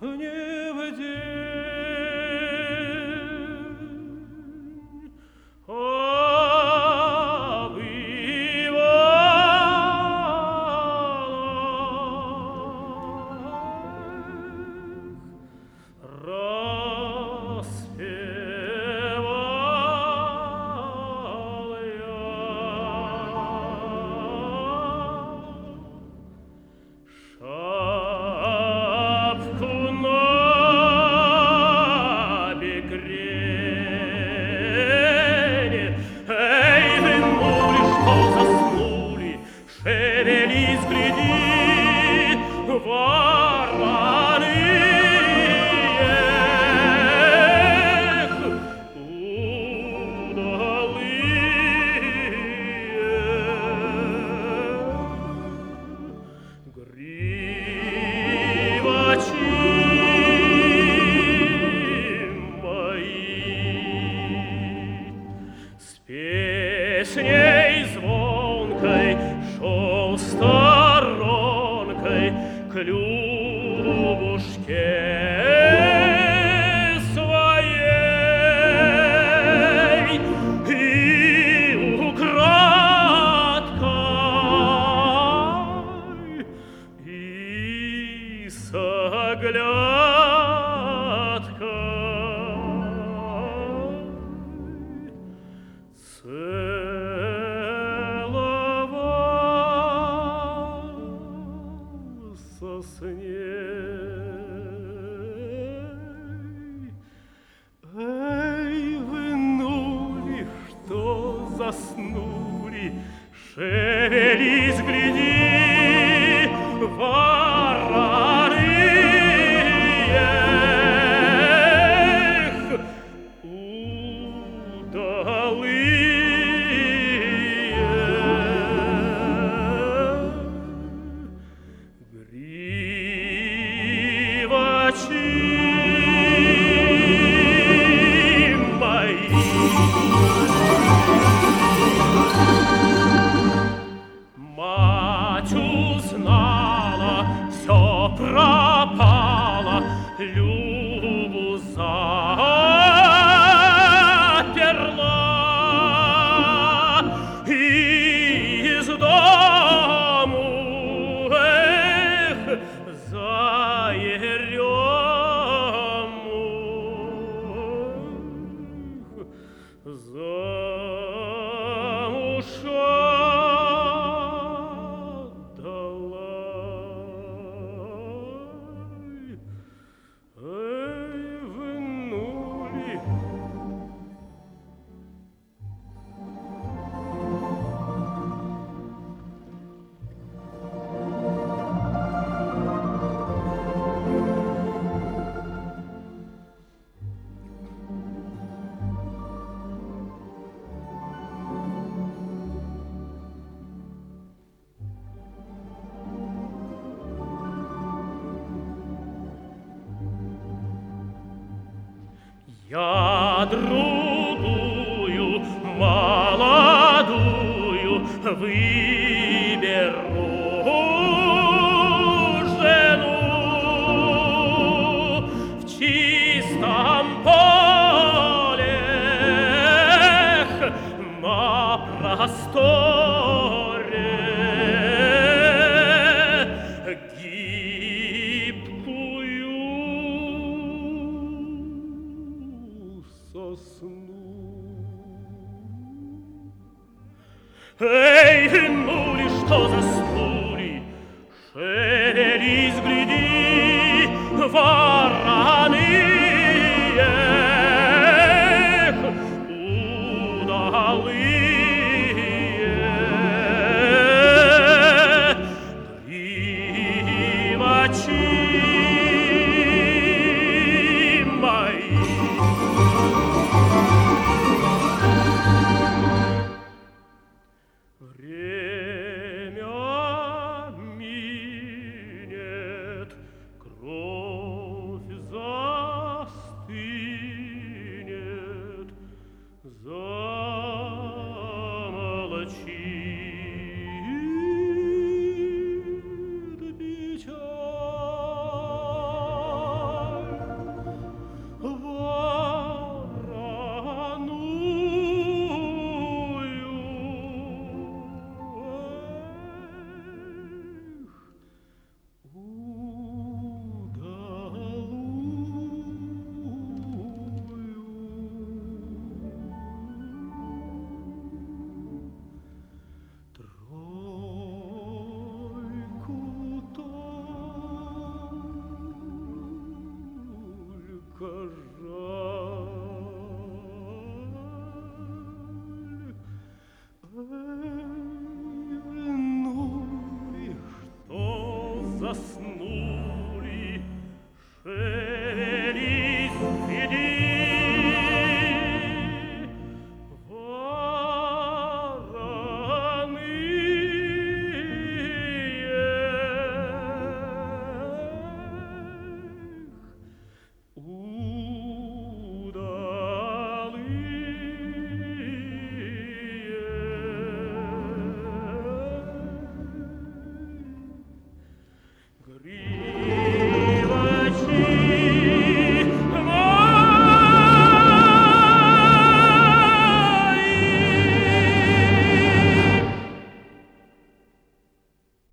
не в день, а бывало, распевал шапку на бекрень. Эй, вы, мули, что заснули, шевелись, гляди, вороны. Песней звонкой шел сторонкой к Любушке своей и украдкой и с оглядкой целовался с ней. Эй, вы, нули, что заснули, шевелись, гляди, вороны. Мать узнала, все пропало, Любу заперла из дому, за ерему, замуж отдала. Эй, вы, нули, я другую молодую выберу жену в чистом поле на просторе гибкую сосну. Эй, нули, что заснули, шевелись, гляди, вороны. Удалые гривачи мои. Время скажа.